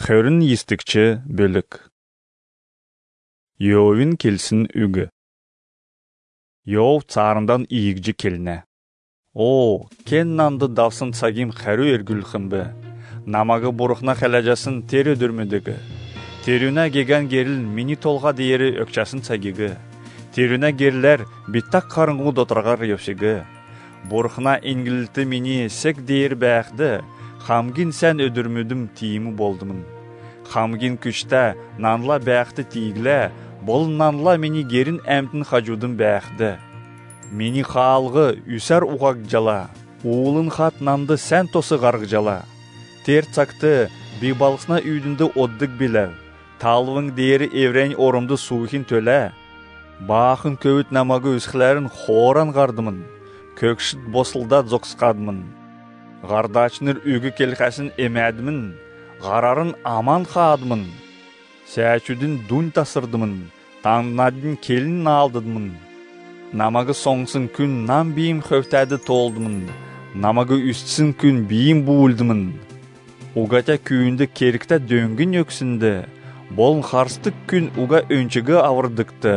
Хөрін естікчі бөлік. Йовин келсін үгі. Йов царындан иігжі келіне. О, кен нанды давсын сагим хәру ергүлхін бі. Намағы бұрықна қәләжасын тері дүрмедігі. Терюна геген геріл мини толға дейері өкчасын сагигі. Терюна герлер биттақ қарыңғы дотырғар епшігі. Бұрықна енгілті мини сек дейір бәқді. Хамгин сән өдірмөдім тиімі болдымын. Хамгин күшті нанла бәқті тиіглі, бұл нанла мені герін әмтін қажудым бәқді. Мені қалғы үсәр уғақ жала, уылын қат нанды сән тосы ғарғы жала. Тер цақты бейбалысына үйдінді оддық біләу, талвың дейірі еврен орымды суықын төлі. Бақын көвіт намағы үсқілерін хоран ғардымын, көкшіт босылда зоқсқадымын. Ғардачыныр үгі келқасын емәдімін, ғарарын аман қадымын. Сәчудің дүн тасырдымын, таңнадың келін алдыдымын. Намағы соңсын күн нам бейім қөптәді толдымын, намағы үстісін күн бейім бұлдымын. Уғата күйінді керікті дөңгін өксінді, болын қарстық күн уға өнчігі авырдықты.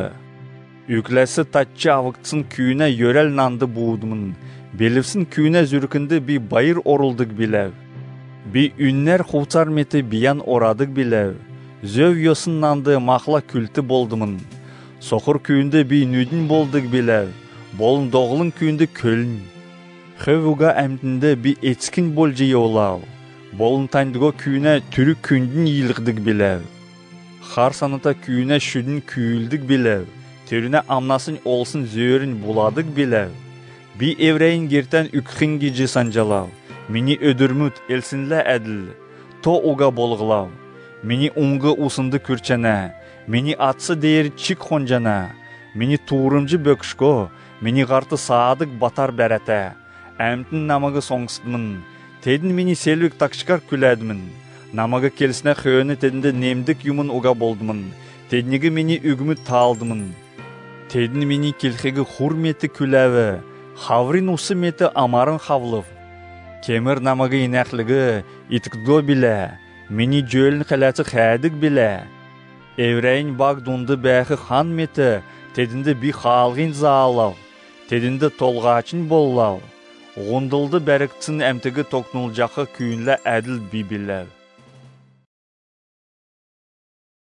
Үкләсі татчы авықтсын күйіне йөрәл нанды бұудымын. Белівсін күйіне зүркінді би байыр орылдық біләу. Би үннер құлцар меті биян орадық біләу. Зөв йосын нанды мақла күлті болдымын. Соқыр күйінде би нүдін болдық біләу. Болын доғылын күйінде көлін. Хөвуға әмтінде би етскін бол жей олау. Болын тайндыға күйіне түрі күндін елғдік біләу. Қар саныта күйіне шүдін күйілдік біләу. Түріне амнасын олсын зөрін буладық біләу. Би еврейін гертен үкхін геджі санжалау. Мені өдірмүт елсінлі әділ. То уға болғылау. Мені ұңғы ұсынды күрчәне. Мені атсы дейір чик хонжана. Мені туырымжы бөкшко. Мені ғарты саадық батар бәрәті. Әмтін намығы соңсыдымын. Тедін мені селвік такшықар күләдімін. Намығы келсіне қөйіні тедінде немдік юмын уға болдымын. Тедінігі мені үгімі талдымын. Тедін мені келхегі хурметі күләві. Хаврин усы меті амарын хавлыв. Кемір намығы инәқлігі итікдо білі. Мені жөлін қәләті қәдік білі. Еврейін баг дұнды бәқі хан меті тедінді би қалғын заалау. Тедінді толғачын боллау. Ғундылды бәріктісін әмтігі тоқнулжақы күйінлі әділ би білі.